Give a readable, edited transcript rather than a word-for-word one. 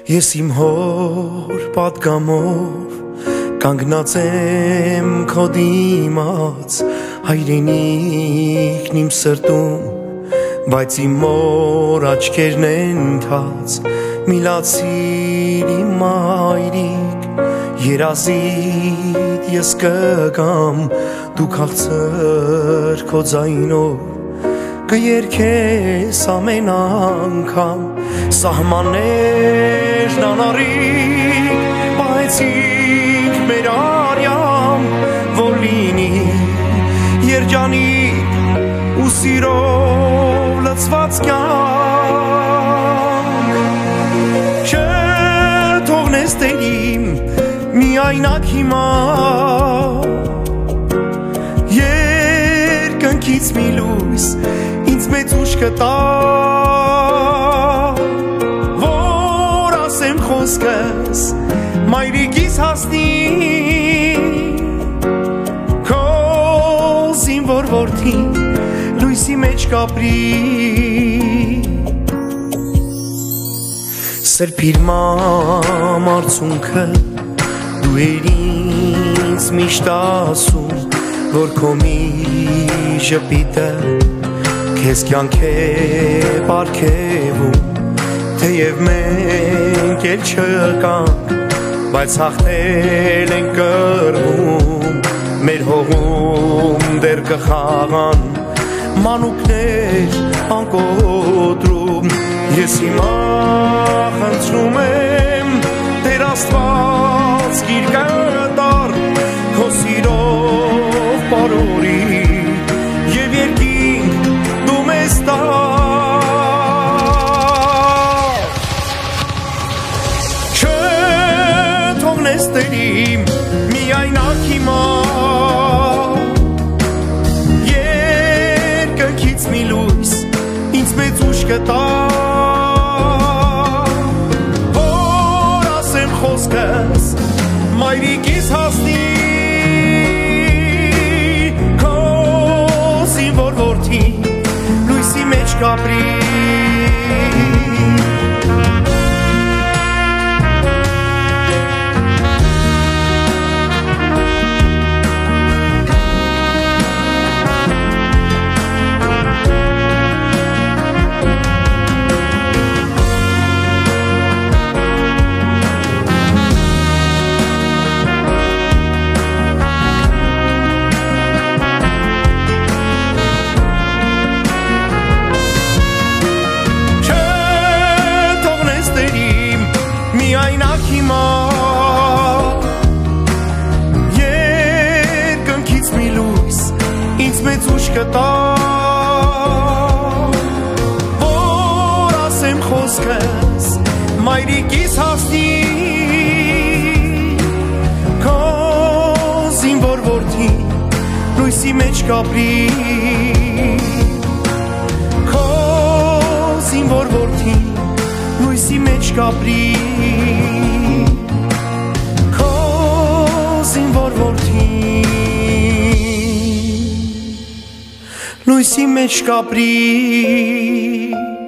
Ես իմ հոր պատգամով կանգնած եմ քո դիմաց հայրենիքն իմ սրտում բայց իմ մոր աչքերն են թաց միլացիր իմ մայրիկ երազիդ ես կգամ դու քաղցր քո ձայնով կերքես ամեն անգամ սահմաններն անառիկ պահեցինք մեր արյամ որ լինի երջանիկ ու սիրով լցված կյանք չթողնես Տեր իմ միայնակ հիմա երկնքից մի լույս ինձ մեծ ուժ կտա որ ասեմ խոսքս մայրիկիս հասնի քո զինվոր որդին լույսի մեջ կապրի սրբիր մամ արցունքը դու էր ինձ միշտ ասում որ քո մի ժպիտը քեզ կյանք է պարգևում թեև մենք էլ չկանք բայց հաղթել ենք կռվում մեր հողում դեռ կխաղան մանուկներ անկոտրում ես հիմա խնդրում եմ Տեր Աստված գիրկը տար քո սիրով պարորի և երկինք դու մեզ տար չթողնես Տեր իմ միայնակ հիմա երկնքից մի լույս ինձ մեծ ուժ կտա որ ասեմ խոսքս մայրիկիս հասնի քո զինվոր որդին լույսի մեջ կապրի միայնակ հիմա երկնքից մի լույս ինձ մեծ ուժ կտա որ ասեմ խոսքս մայրիկիս հասնի քո զինվոր որդին լույսի մեջ կապրի քո զինվոր որդին լույսի մեջ կապրի քո զինվոր որդին լույսի մեջ կապրի